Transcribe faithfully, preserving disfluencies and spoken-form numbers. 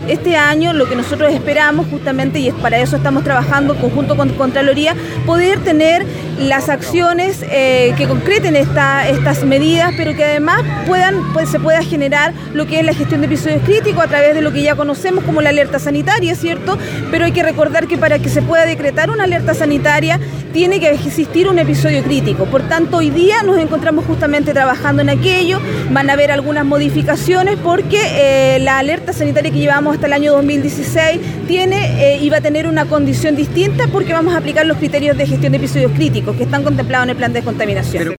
Este año lo que nosotros esperamos justamente, y es para eso estamos trabajando conjunto con Contraloría, poder tener las acciones eh, que concreten esta, estas medidas, pero que además puedan, pues, se pueda generar lo que es la gestión de episodios críticos a través de lo que ya conocemos como la alerta sanitaria, ¿cierto? Pero hay que recordar que para que se pueda decretar una alerta sanitaria tiene que existir un episodio crítico. Por tanto, hoy día nos encontramos justamente trabajando en aquello. Van a haber algunas modificaciones porque eh, la alerta sanitaria que llevamos hasta el año dos mil dieciséis tiene eh, iba a tener una condición distinta porque vamos a aplicar los criterios de gestión de episodios críticos que están contemplados en el plan de descontaminación.